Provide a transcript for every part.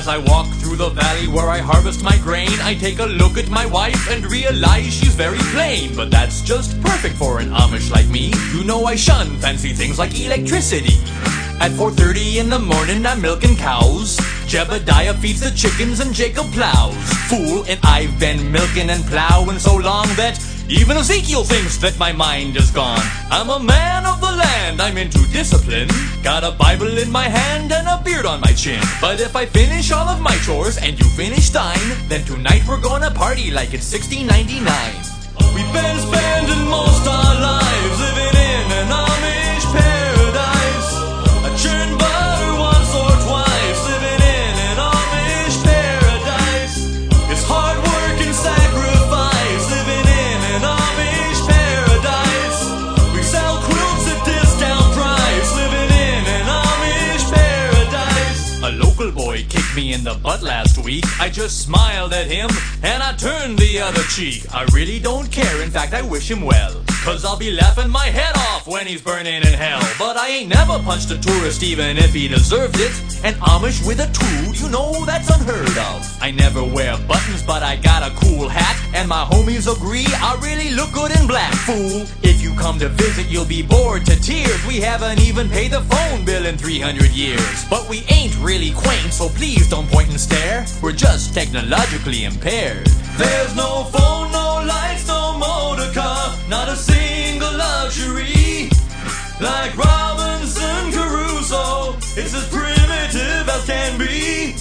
As I walk through the valley where I harvest my grain, I take a look at my wife and realize she's very plain. But that's just perfect for an Amish like me. You know I shun fancy things like electricity. At 4:30 in the morning I'm milking cows. Jebediah feeds the chickens and Jacob plows. Fool, and I've been milking and plowing so long that even Ezekiel thinks that my mind is gone. I'm a man of the land, I'm into discipline. Got a Bible in my hand and a beard on my chin. But if I finish all of my chores and you finish thine, then tonight we're gonna party like it's 1699. We've been spending most our lives living in an Amish paradise. I churn butter once or twice, living in an Amish paradise. It's hard work and sacrifice, living in an Amish paradise. We sell quilts at discount price, living in an Amish paradise. A local boy kicked me in the butt last week. I just smiled at him and I turned the other cheek. I really don't care, in fact I wish him well, 'cause I'll be laughing my head off when he's burning in hell. But I ain't never punched a tourist even if he deserved it. An Amish with a tool, you know that's unheard of. I never wear buttons but I got a cool hat, and my homies agree I really look good in black. Fool, if you come to visit you'll be bored to tears. We haven't even paid the phone bill in 300 years. But we ain't really quaint, so please don't point and stare. We're just technologically impaired. There's no phone, no lights, no motor car, not a single luxury. Like Robinson Crusoe, it's as primitive as can be.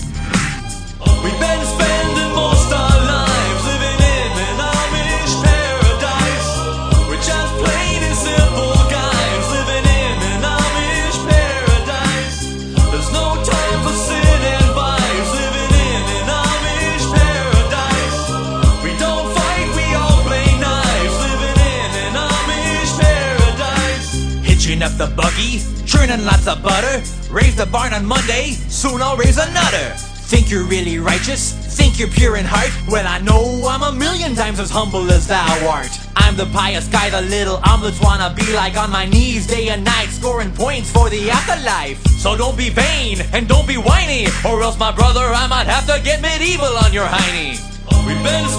We've been spending most our lives living in an Amish paradise. We're just plain and simple guys living in an Amish paradise. There's no time for sin and vice, living in an Amish paradise. We don't fight, we all play nice, living in an Amish paradise. Hitching up the buggy, churning lots of butter. Raise the barn on Monday, soon I'll raise another. Think you're really righteous? Think you're pure in heart? Well, I know I'm a million times as humble as thou art. I'm the pious guy the little omelets wanna be like, on my knees day and night scoring points for the afterlife. So don't be vain and don't be whiny, or else my brother I might have to get medieval on your hiney. We've been